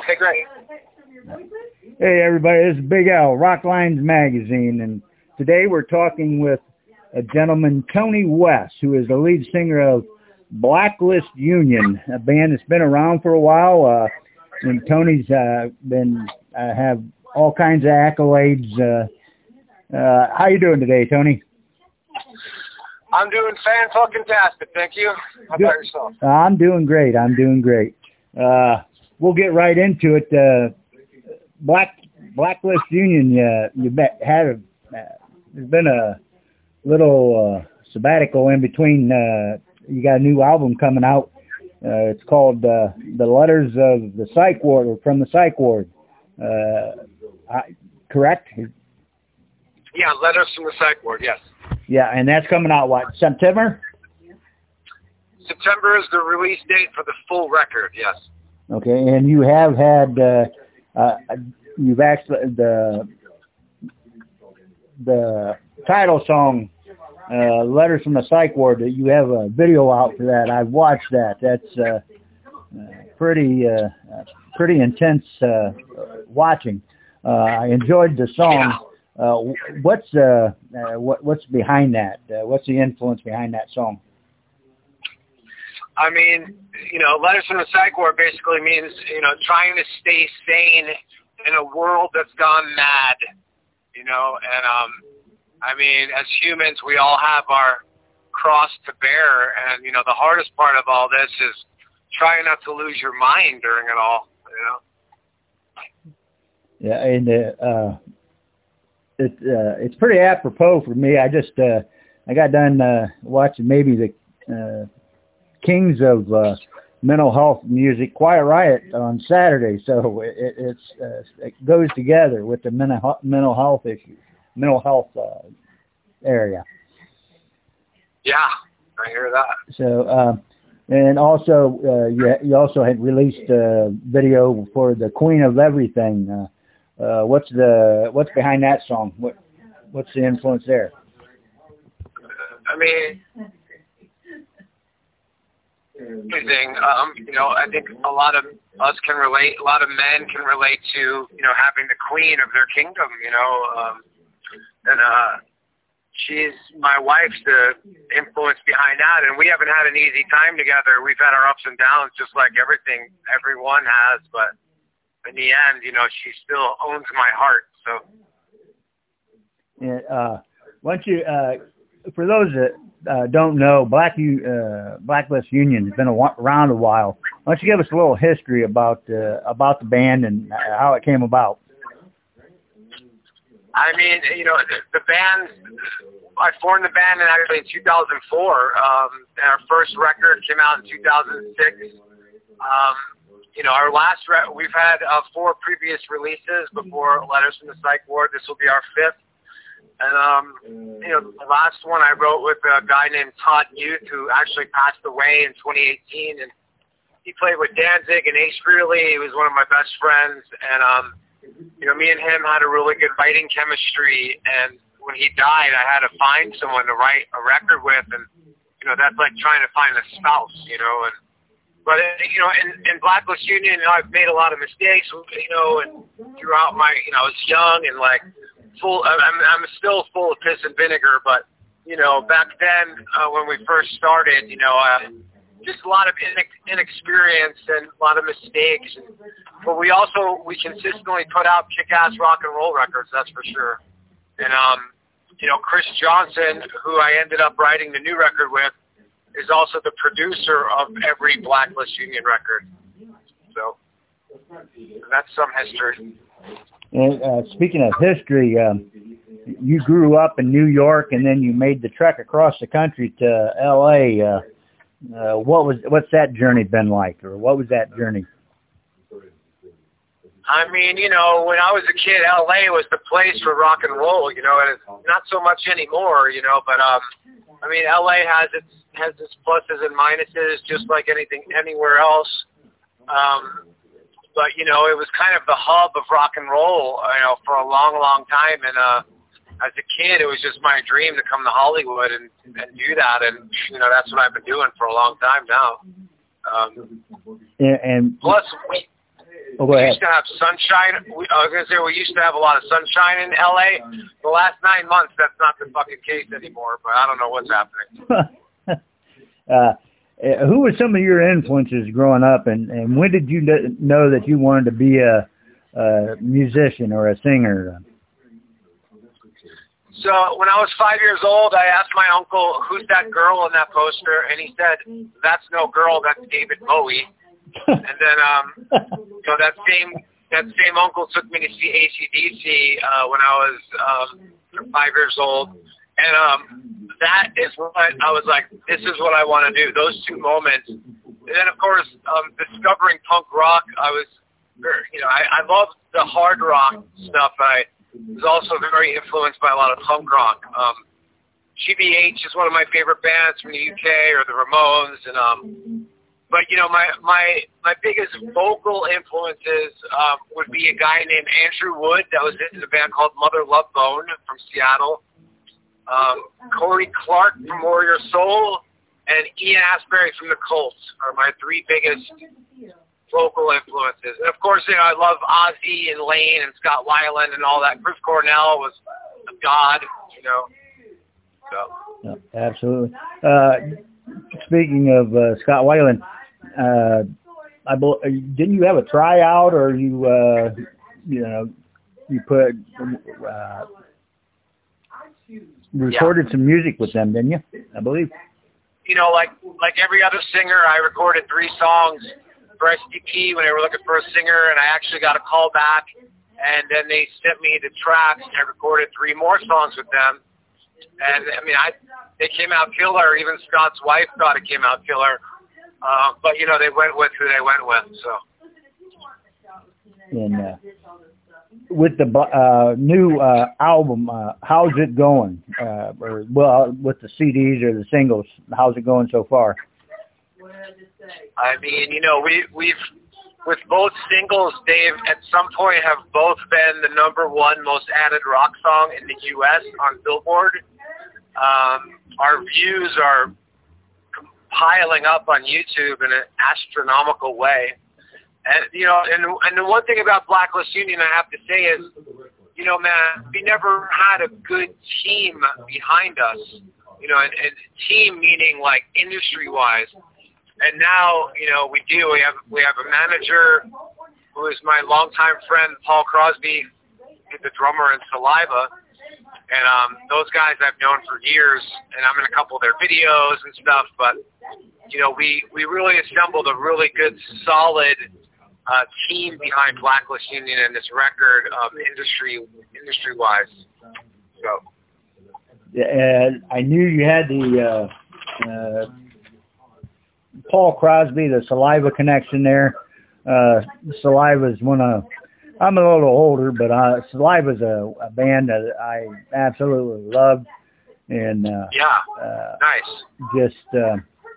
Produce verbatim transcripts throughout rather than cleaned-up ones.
Okay, great. Hey, everybody, this is Big Al, Rock Lines Magazine, and today we're talking with a gentleman, Tony West, who is the lead singer of Blacklist Union, a band that's been around for a while, uh, and Tony's uh, been uh, have all kinds of accolades. Uh, uh, how you doing today, Tony? I'm doing fan-fucking-tastic, thank you. How about yourself? I'm doing great. I'm doing great. Uh, we'll get right into it. Uh, Black Blacklist Union, uh, you bet, had a, uh, there's been a little uh, sabbatical in between. Uh, you got a new album coming out. Uh, it's called uh, The Letters of the Psych Ward, or From the Psych Ward. Uh, I, correct? Yeah, Letters from the Psych Ward, yes. Yeah, and that's coming out, what, September? September is the release date for the full record, yes. Okay, and you have had, uh, uh, you've actually, the, the title song, uh, Letters from the Psych Ward, you have a video out for that. I've watched that. That's uh, uh, pretty, uh, pretty intense uh, watching. Uh, I enjoyed the song. Uh, what's uh, uh, what, what's behind that? Uh, what's the influence behind that song? I mean, you know, Letters from the Psych Ward basically means, you know, trying to stay sane in a world that's gone mad, you know, and, um, I mean, as humans, we all have our cross to bear, and, you know, the hardest part of all this is trying not to lose your mind during it all, you know? Yeah, and, uh, uh It, uh, it's pretty apropos for me. I just uh, I got done uh, watching maybe the uh, Kings of uh, Mental Health Music, Quiet Riot, on Saturday. So it, it's uh, it goes together with the mental mental health issues, mental health uh, area. Yeah, I hear that. So uh, and also uh, you you also had released a video for the Queen of Everything. Uh, Uh, what's the what's behind that song? What what's the influence there? I mean, everything. Um, you know, I think a lot of us can relate. A lot of men can relate to, you know, having the queen of their kingdom. You know, um, and uh, she's my wife's the influence behind that. And we haven't had an easy time together. We've had our ups and downs, just like everything everyone has, but in the end, you know, she still owns my heart. So, yeah, uh, why don't you, uh, for those that uh, don't know, Black uh, Blacklist Union has been a, around a while. Why don't you give us a little history about uh, about the band and how it came about? I mean, you know, the, the band. I formed the band in actually in two thousand four. Um, and our first record came out in two thousand six. Um, You know, our last, re- we've had uh, four previous releases before Letters from the Psych Ward. This will be our fifth. And, um, you know, the last one I wrote with a guy named Todd Youth, who actually passed away in twenty eighteen. And he played with Danzig and Ace Frehley. He was one of my best friends. And, um, you know, me and him had a really good writing chemistry. And when he died, I had to find someone to write a record with. And, you know, that's like trying to find a spouse, you know, and But, you know, in, in Blacklist Union, you know, I've made a lot of mistakes, you know, and throughout my, you know, I was young and, like, full, I'm, I'm still full of piss and vinegar, but, you know, back then uh, when we first started, you know, uh, just a lot of inex- inexperience and a lot of mistakes. And, but we also, we consistently put out kick-ass rock and roll records, that's for sure. And, um, you know, Chris Johnson, who I ended up writing the new record with, is also the producer of every Blacklist Union record. So that's some history. And uh, speaking of history, um, you grew up in New York, and then you made the trek across the country to L A. Uh, uh, what was what's that journey been like, or what was that journey? I mean, you know, when I was a kid, L A was the place for rock and roll. You know, and it's not so much anymore. You know, but um, I mean, L A has its has its pluses and minuses, just like anything anywhere else. Um, but you know, it was kind of the hub of rock and roll, you know, for a long, long time. And uh, as a kid, it was just my dream to come to Hollywood and, and do that. And you know, that's what I've been doing for a long time now. Um, and, and plus, we Oh, go we ahead. used to have sunshine. We, I was going to say we used to have a lot of sunshine in L A. The last nine months, that's not the fucking case anymore, but I don't know what's happening. uh, who were some of your influences growing up, and, and when did you know that you wanted to be a, a musician or a singer? So when I was five years old, I asked my uncle, who's that girl in that poster? And he said, that's no girl, that's David Bowie. And then, um, you know, that same that same uncle took me to see A C D C uh, when I was um, five years old, and um, that is what I was like. This is what I want to do. Those two moments, and then of course, um, discovering punk rock. I was, you know, I, I loved the hard rock stuff. I was also very influenced by a lot of punk rock. Um, G B H is one of my favorite bands from the U K, or the Ramones, and um. But, you know, my, my, my biggest vocal influences um, would be a guy named Andrew Wood that was in a band called Mother Love Bone from Seattle, um, Corey Clark from Warrior Soul, and Ian Astbury from the Colts are my three biggest vocal influences. And, of course, you know, I love Ozzy and Lane and Scott Weiland and all that. Chris Cornell was a god, you know. So. Yeah, absolutely. Uh, speaking of uh, Scott Weiland, Uh, I didn't you have a tryout, or you uh, you know you put uh, recorded yeah. some music with them, didn't you? I believe. You know, like like every other singer, I recorded three songs for S T P when they were looking for a singer, and I actually got a call back, and then they sent me the tracks, and I recorded three more songs with them. And I mean, I they came out killer. Even Scott's wife thought it came out killer. Uh, but, you know, they went with who they went with, so. And uh, with the uh, new uh, album, uh, how's it going? Uh, or, well, with the C Ds or the singles, how's it going so far? I mean, you know, we, we've, with both singles, Dave, at some point have both been the number one most added rock song in the U S on Billboard. Um, our views are piling up on YouTube in an astronomical way. And, you know, and, and the one thing about Blacklist Union I have to say is, you know, man, we never had a good team behind us, you know, and, and team meaning like industry-wise. And now, you know, we do. We have we have a manager who is my longtime friend, Paul Crosby, the drummer in Saliva. And um, those guys I've known for years, and I'm in a couple of their videos and stuff. But, you know, we, we really assembled a really good, solid uh, team behind Blacklist Union and this record, um, industry, industry-wise. So. Yeah, and I knew you had the uh, uh, Paul Crosby, the Saliva connection there. Uh, Saliva is one of I'm a little older, but uh, Saliva's a, a band that I absolutely love, and uh, yeah, uh, nice. Just uh,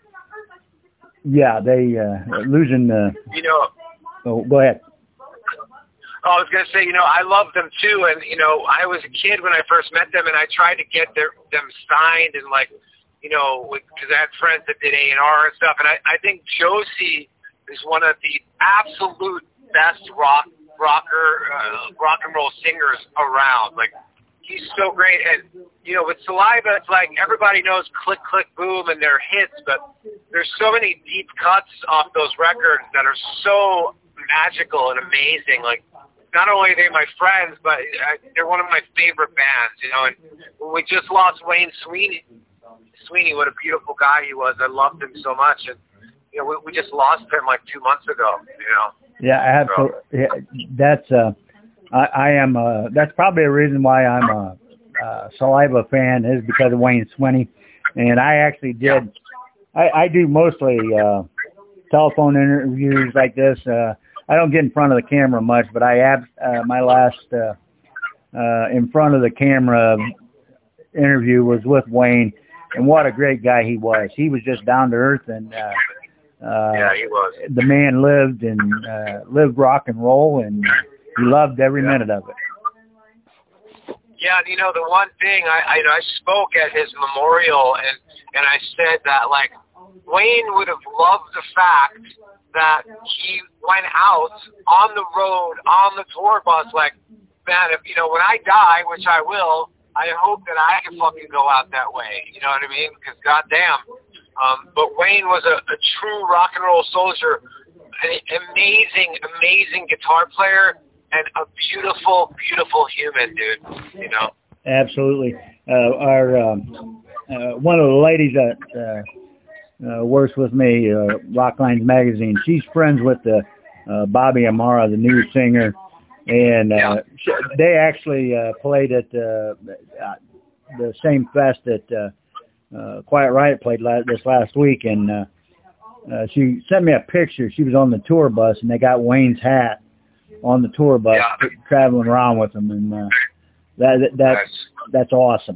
yeah, they uh, losing the. You know. Oh, go ahead. Oh, I was gonna say, you know, I love them too, and you know, I was a kid when I first met them, and I tried to get their them signed, and like, you know, because I had friends that did A and R and stuff, and I I think Josie is one of the absolute best rock. rocker, uh, rock and roll singers around. Like, he's so great. And, you know, with Saliva, it's like everybody knows Click, Click, Boom and their hits, but there's so many deep cuts off those records that are so magical and amazing. Like, not only are they my friends, but I, they're one of my favorite bands, you know. And when we just lost Wayne Sweeney, Sweeney, what a beautiful guy he was. I loved him so much. And, you know, we, we just lost him like two months ago, you know. Yeah, absolutely. Yeah, that's uh, I, I am. Uh, that's probably a reason why I'm a, a Saliva fan is because of Wayne Sweeney, and I actually did. I, I do mostly uh, telephone interviews like this. Uh, I don't get in front of the camera much, but I have uh, my last uh, uh, in front of the camera interview was with Wayne, and what a great guy he was. He was just down to earth and. Uh, Uh, yeah, he was. The man lived and uh, lived rock and roll, and he loved every yeah. minute of it. Yeah, you know, the one thing I, I, I spoke at his memorial, and and I said that like Wayne would have loved the fact that he went out on the road, on the tour bus, like, man, if, you know, when I die, which I will, I hope that I can fucking go out that way. You know what I mean? Because goddamn. Um, but Wayne was a, a true rock and roll soldier, an amazing, amazing guitar player, and a beautiful, beautiful human, dude. You know? Absolutely. Uh, our um, uh, one of the ladies that uh, uh, works with me, uh, Rocklines Magazine, she's friends with the uh, Bobby Amara, the new singer. And uh, yeah. they actually uh, played at uh, the same fest that uh, uh, Quiet Riot played la- this last week. And uh, uh, she sent me a picture. She was on the tour bus, and they got Wayne's hat on the tour bus, yeah. traveling around with them. And uh, that, that that's nice. That's awesome.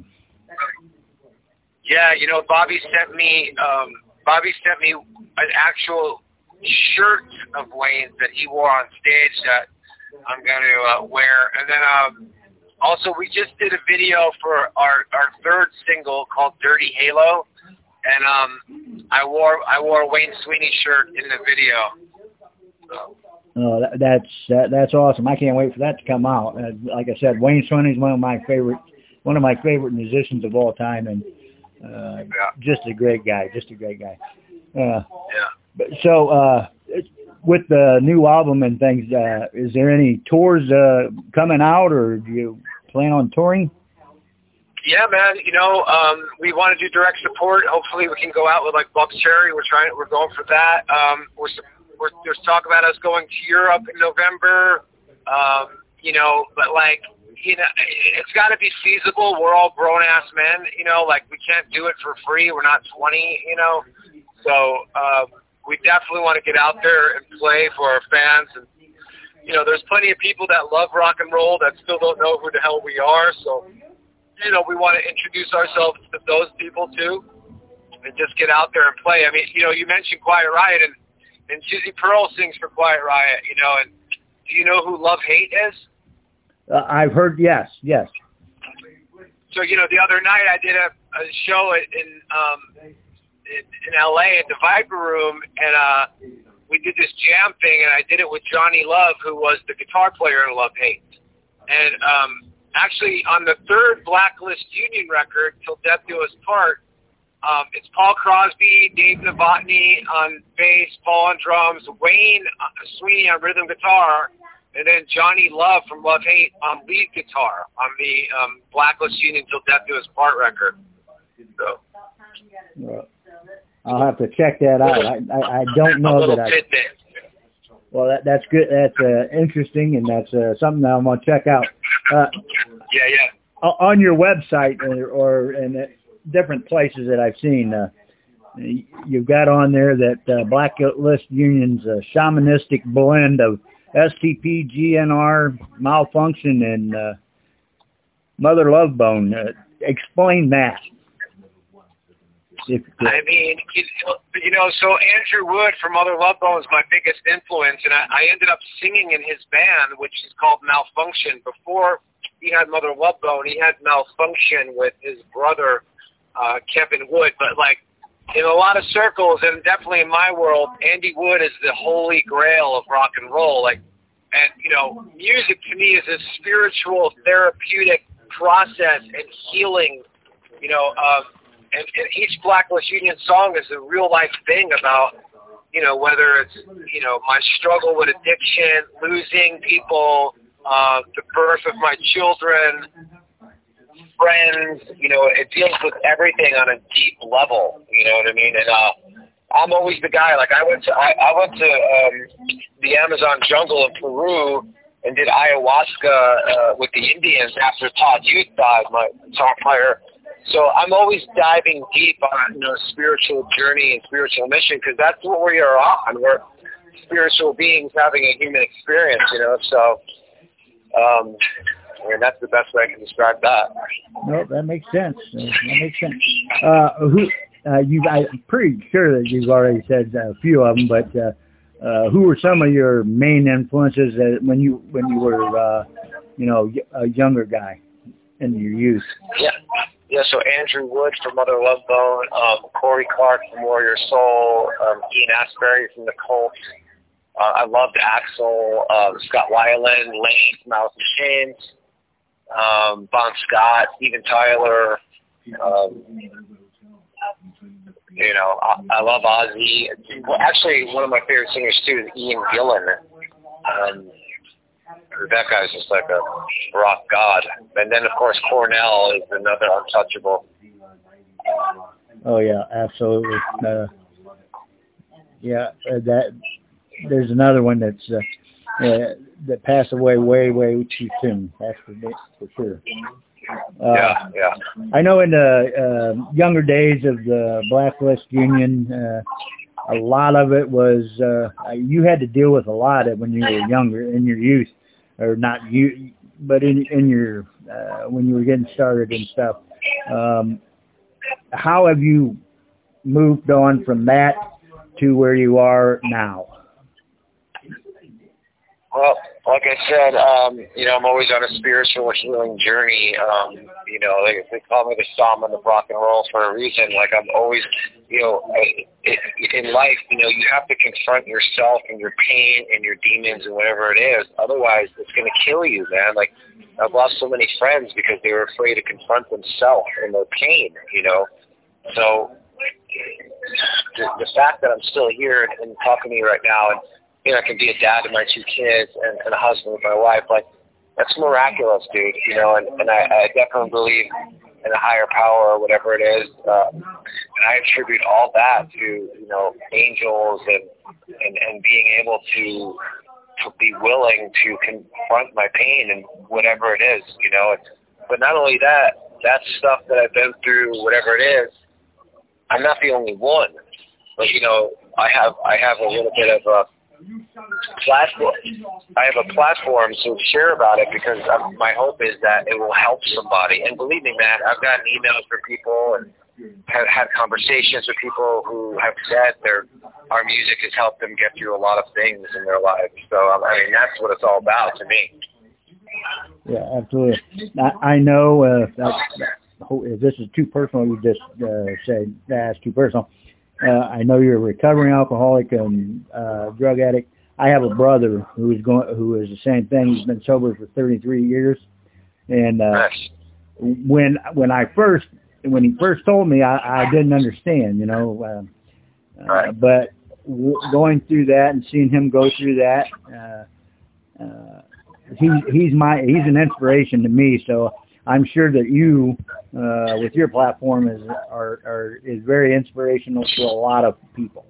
Yeah, you know, Bobby sent me um, Bobby sent me an actual shirt of Wayne's that he wore on stage that I'm going to uh, wear. And then um, also we just did a video for our, our third single called Dirty Halo. And um, I wore I wore a Wayne Sweeney shirt in the video. So. Oh, that, that's that, that's awesome. I can't wait for that to come out. Uh, like I said, Wayne Sweeney is one of my favorite one of my favorite musicians of all time, and uh, yeah. just a great guy, just a great guy. Uh, yeah. But so. Uh, With the new album and things, uh, is there any tours uh, coming out, or do you plan on touring? Yeah, man. You know, um, we want to do direct support. Hopefully, we can go out with like Bub's Cherry. We're trying. We're going for that. Um, we're, we're there's talk about us going to Europe in November. Um, you know, but like, you know, it's got to be feasible. We're all grown ass men. You know, like we can't do it for free. We're not twenty. You know, so. Um, We definitely want to get out there and play for our fans. And, you know, there's plenty of people that love rock and roll that still don't know who the hell we are. So, you know, we want to introduce ourselves to those people, too, and just get out there and play. I mean, you know, you mentioned Quiet Riot, and, and Susie Pearl sings for Quiet Riot, you know, and do you know who Love Hate is? Uh, I've heard, yes, yes. So, you know, the other night I did a, a show in um, – In, in L A at the Viper Room, and uh, we did this jam thing, and I did it with Johnny Love, who was the guitar player in Love Hate. And um, actually, on the third Blacklist Union record, Till Death Do Us Part, um, it's Paul Crosby, Dave Novotny on bass, Paul on drums, Wayne uh, Sweeney on rhythm guitar, and then Johnny Love from Love Hate on lead guitar on the um, Blacklist Union Till Death Do Us Part record. So. Well, I'll have to check that out. I I, I don't know that I. Well, that that's good. That's uh, interesting, and that's uh, something that I'm gonna check out. Uh, yeah, yeah. On your website or, or in different places that I've seen, uh, you've got on there that uh, Blacklist Union's uh, shamanistic blend of S T P, G N R, Malfunction, and uh, Mother Love Bone. Uh, explain that. If, uh, I mean, you know, so Andrew Wood from Mother Love Bone is my biggest influence, and I, I ended up singing in his band, which is called Malfunction. Before he had Mother Love Bone, he had Malfunction with his brother, uh, Kevin Wood. But, like, in a lot of circles, and definitely in my world, Andy Wood is the holy grail of rock and roll. Like, and, you know, music to me is a spiritual, therapeutic process and healing, you know, um, And, and each Blacklist Union song is a real life thing about, you know, whether it's, you know, my struggle with addiction, losing people, uh, the birth of my children, friends, you know, it deals with everything on a deep level, you know what I mean? And uh, I'm always the guy, like I went to, I, I went to um, the Amazon jungle in Peru and did ayahuasca uh, with the Indians after Todd Youth died, my guitar player. So I'm always diving deep on, you know, spiritual journey and spiritual mission, because that's what we are on. We're spiritual beings having a human experience, you know. So, um, I mean, that's the best way I can describe that. No, that makes sense. That makes sense. Uh, who uh, you? I'm pretty sure that you've already said a few of them, but uh, uh, who were some of your main influences uh, when you when you were, uh, you know, a younger guy in your youth? Yeah. Yeah, so Andrew Wood from Mother Love Bone, um, Corey Clark from Warrior Soul, um, Ian Astbury from The Cult. Uh, I loved Axl, um, Scott Weiland, Lane from Alice in Chains, um, Bon Scott, Steven Tyler. Um, you know, I, I love Ozzy. Well, actually, one of my favorite singers too is Ian Gillan. Um, that guy's just like a rock god. And then, of course, Cornell is another untouchable. Oh yeah, absolutely. Uh, yeah, uh, that. There's another one that's uh, uh, that passed away way, way too soon. That's for, for sure. Uh, yeah, yeah. I know in the uh, younger days of the Blacklist Union, uh, a lot of it was uh, you had to deal with a lot of when you were younger, in your youth, or not you, but in in your uh, when you were getting started and stuff. Um, how have you moved on from that to where you are now? Well, like I said, um, you know, I'm always on a spiritual healing journey. Um, you know, they, they call me the shaman of rock and roll for a reason. Like I'm always, you know, it, in life, you know, you have to confront yourself and your pain and your demons and whatever it is. Otherwise, it's going to kill you, man. Like I've lost so many friends because they were afraid to confront themselves and their pain, you know. So the, the fact that I'm still here and, and talking to you right now, and you know, I can be a dad to my two kids and, and a husband with my wife. Like, that's miraculous, dude. You know, and, and I, I definitely believe in a higher power or whatever it is. Uh, and I attribute all that to, you know, angels and, and, and being able to to be willing to confront my pain and whatever it is, you know. And, but not only that, that stuff that I've been through, whatever it is, I'm not the only one. But, you know, I have I have a little bit of a platform. I have a platform to share about it because um, my hope is that it will help somebody. And believe me, man, I've gotten emails from people and have had conversations with people who have said their our music has helped them get through a lot of things in their lives. So um, I mean, that's what it's all about to me. Yeah, absolutely. I, I know uh, that, that, this is too personal. You just uh, said that's too personal. Uh, I know you're a recovering alcoholic and uh, drug addict. I have a brother who is going, who is the same thing. He's been sober for thirty-three years, and uh, nice. when when I first when he first told me, I, I didn't understand, you know. Uh, right. uh, but w- going through that and seeing him go through that, uh, uh, he he's my he's an inspiration to me. So I'm sure that you, uh, with your platform, is are, are is very inspirational to a lot of people.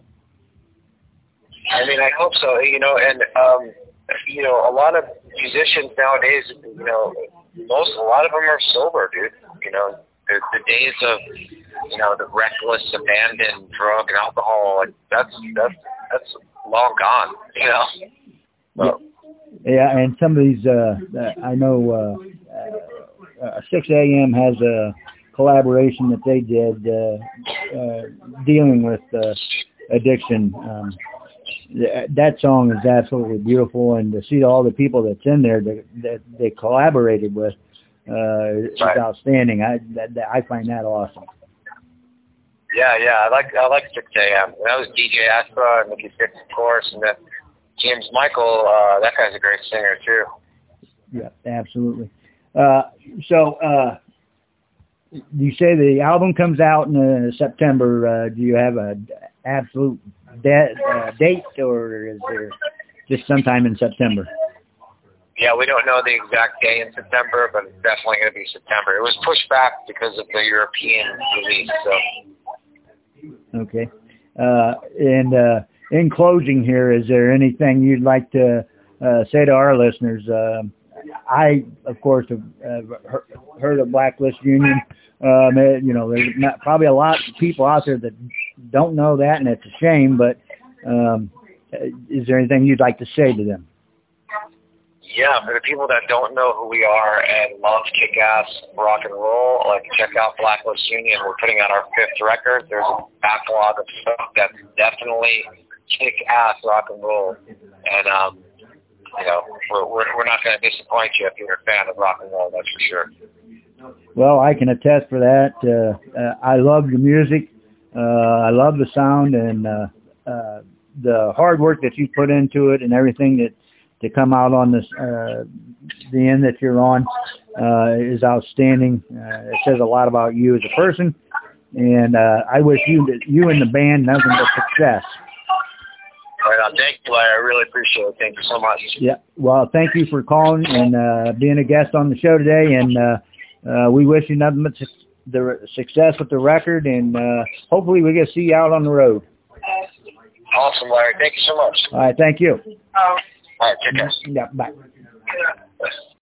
I mean, I hope so. You know, and um, you know, a lot of musicians nowadays, you know, most a lot of them are sober, dude. You know, the, the days of you know the reckless, abandoned drug and alcohol, like that's that's that's long gone. You know. So. Yeah, and some of these, uh, I know. Uh, uh, six A M has a collaboration that they did uh, uh, dealing with uh, addiction. Um, th- that song is absolutely beautiful, and to see all the people that's in there that, that they collaborated with uh, is right. outstanding. I that, that, I find that awesome. Yeah, yeah, I like I like six A M That was D J Aspa and Mickey Six, of course, and then James Michael. Uh, that guy's a great singer too. Yeah, absolutely. Uh, so, uh, you say the album comes out in uh, September. Uh, do you have a absolute de- uh, date, or is there just sometime in September? Yeah, we don't know the exact day in September, but it's definitely going to be September. It was pushed back because of the European release. So. Okay. Uh, and uh, in closing here, is there anything you'd like to uh, say to our listeners? Uh, I, of course, have uh, heard of Blacklist Union. Um, it, you know, there's not, probably a lot of people out there that don't know that, and it's a shame. But um, is there anything you'd like to say to them? Yeah, for the people that don't know who we are and love kick-ass rock and roll, like check out Blacklist Union. We're putting out our fifth record. There's a backlog of stuff that's definitely kick-ass rock and roll, and um. You know, we're we're, we're not going to disappoint you if you're a fan of rock and roll, that's for sure. Well, I can attest for that. Uh, uh, I love your music. Uh, I love the sound and uh, uh, the hard work that you put into it and everything that to come out on this uh, the end that you're on uh, is outstanding. Uh, it says a lot about you as a person, and uh, I wish you you and the band nothing but success. Right on. Thank you, Larry. I really appreciate it. Thank you so much. Yeah. Well, thank you for calling and uh, being a guest on the show today, and uh, uh, we wish you nothing but su- the success with the record, and uh, hopefully we get to see you out on the road. Awesome, Larry. Thank you so much. All right. Thank you. All right. Take care. Yeah. Bye.